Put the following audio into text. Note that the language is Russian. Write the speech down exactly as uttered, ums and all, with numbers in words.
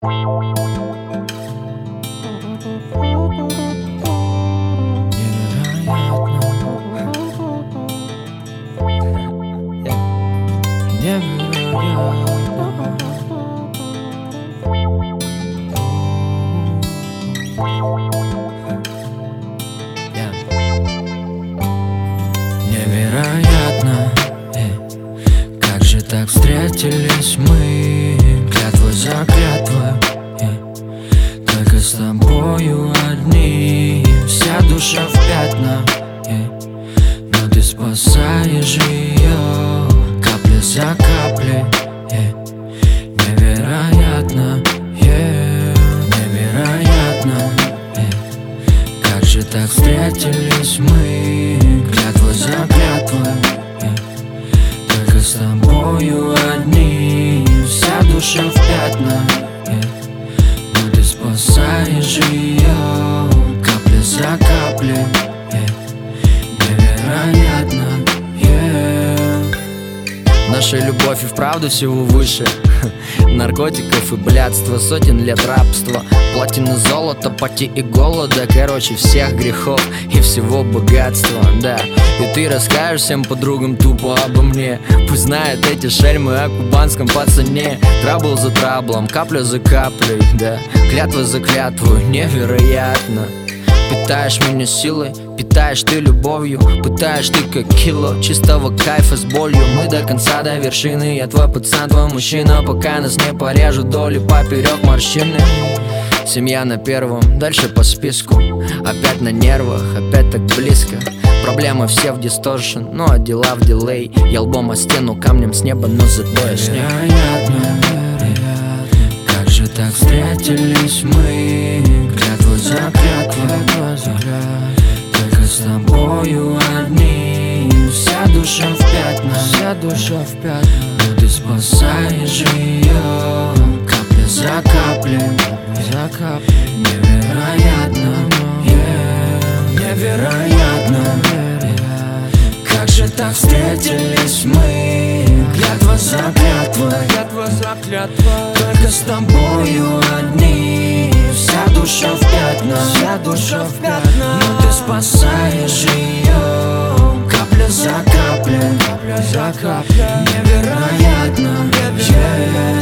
Невероятно, э, как же так встретились мы, клятва за клятвой, э, только с тобою одни, вся душа в пятна, э, но ты спасаешь ее капля за каплей, э, невероятно, э, невероятно, э, как же так встретились мы, клятва за клятвой, э, только с тобою одни, вся душа в пятна, э, но ты спасаешь ее капля за каплей, э, невероятно, yeah. Наша любовь и вправду всего выше наркотиков и блядства, сотен лет рабства, платины, золото, поти и голода, короче, всех грехов и всего богатства, да. И ты расскажешь всем подругам тупо обо мне, пусть знают эти шельмы о кубанском пацане. Трабл за траблом, капля за каплей, да, клятва за клятвой, невероятно. Питаешь меня силой, питаешь ты любовью, пытаешь ты как кило чистого кайфа с болью. Мы до конца, до вершины, я твой пацан, твой мужчина, пока нас не порежут доли поперек морщины. Семья на первом, дальше по списку, опять на нервах, опять так близко. Проблемы все в дисторшн, ну а дела в дилей. Я лбом о стену, камнем с неба, но зато я снег. Невероятно, невероятно, как же так встретились мы, клятва за клятвой, только с тобою одни, вся душа в пятна, вся душа в пятна, но ты спасаешь ее капля за каплей, за каплей, невероятно, yeah, невероятно, как же так встретились мы, клятва за клятвой, клятва за клятвой, только с тобою одни, вся душа в пятна, вся душа в пятна, но ты спасаешь ее капля за каплей, капля за каплей, невероятно, yeah.